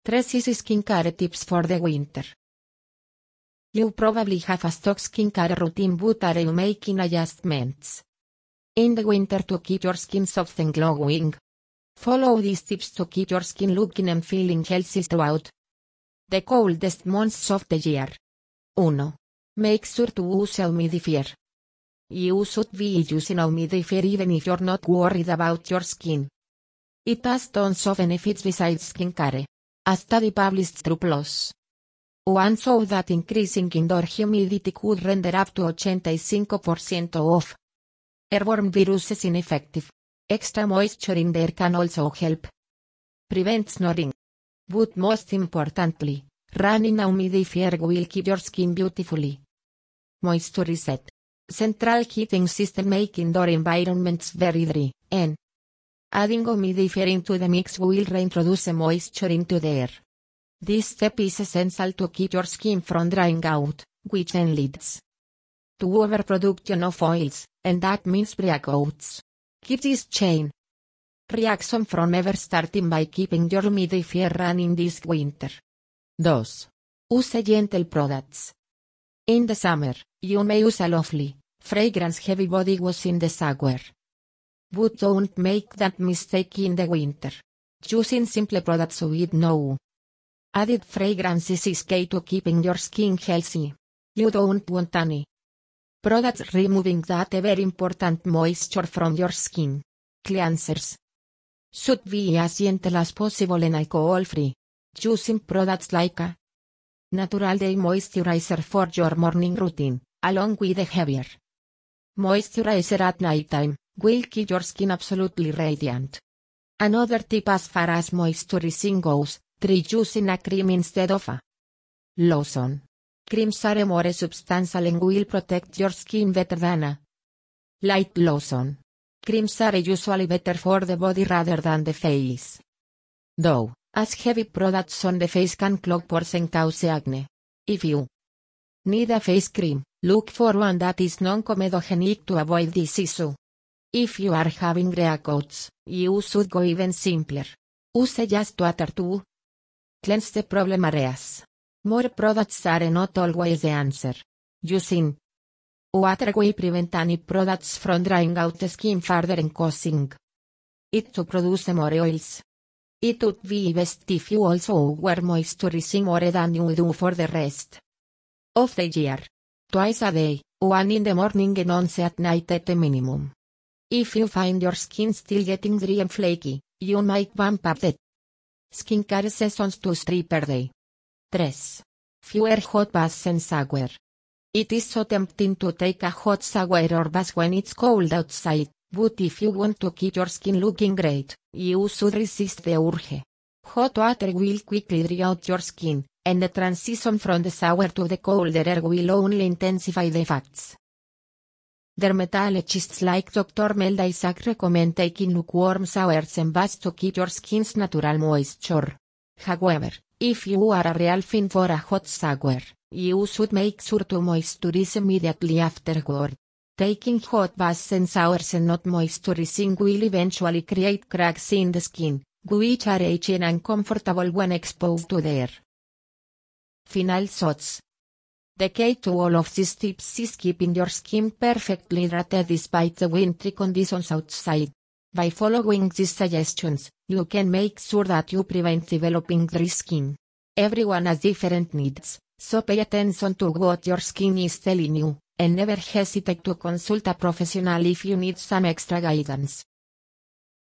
3 easy skincare tips for the winter. You probably have a stock skincare routine, but are you making adjustments in the winter to keep your skin soft and glowing? Follow these tips to keep your skin looking and feeling healthy throughout the coldest months of the year. 1. Make sure to use a humidifier. You should be using a humidifier even if you're not worried about your skin. It has tons of benefits besides skincare. A study published through PLOS One showed that increasing indoor humidity could render up to 85% of airborne viruses ineffective. Extra moisture in the air can also help prevent snoring. But most importantly, running a humidifier will keep your skin beautifully moisturized. Central heating system make indoor environments very dry, and adding humidifier into the mix will reintroduce moisture into the air. This step is essential to keep your skin from drying out, which then leads to overproduction of oils, and that means breakouts. Keep this chain reaction from ever starting by keeping your humidifier running this winter. 2. Use gentle products. In the summer, you may use a lovely, fragrance-heavy body wash in the shower. But don't make that mistake in the winter. Using simple products with no added fragrances is key to keeping your skin healthy. You don't want any products removing that ever important moisture from your skin. Cleansers should be as gentle as possible and alcohol-free. Using products like a natural day moisturizer for your morning routine, along with a heavier moisturizer at nighttime, will keep your skin absolutely radiant. Another tip as far as moisturizing goes, try using a cream instead of a lotion. Creams are more substantial and will protect your skin better than a light lotion. Creams are usually better for the body rather than the face, though, as heavy products on the face can clog pores and cause acne. If you need a face cream, look for one that is non-comedogenic to avoid this issue. If you are having breakouts, you should go even simpler. Use just water to cleanse the problem areas. More products are not always the answer. Using water will prevent any products from drying out the skin further and causing it to produce more oils. It would be best if you also were moisturizing more than you do for the rest of the year. Twice a day, one in the morning and once at night at a minimum. If you find your skin still getting dry and flaky, you might bump up the skincare sessions to 3 per day. 3. Fewer hot baths and shower. It is so tempting to take a hot shower or bath when it's cold outside, but if you want to keep your skin looking great, you should resist the urge. Hot water will quickly dry out your skin, and the transition from the shower to the colder air will only intensify the effects. Dermatologists like Dr. Melda Isaac recommend taking lukewarm showers and baths to keep your skin's natural moisture. However, if you are a real fan for a hot shower, you should make sure to moisturize immediately afterward. Taking hot baths and showers and not moisturizing will eventually create cracks in the skin, which are itchy and uncomfortable when exposed to the air. Final thoughts. The key to all of these tips is keeping your skin perfectly hydrated despite the wintry conditions outside. By following these suggestions, you can make sure that you prevent developing dry skin. Everyone has different needs, so pay attention to what your skin is telling you, and never hesitate to consult a professional if you need some extra guidance.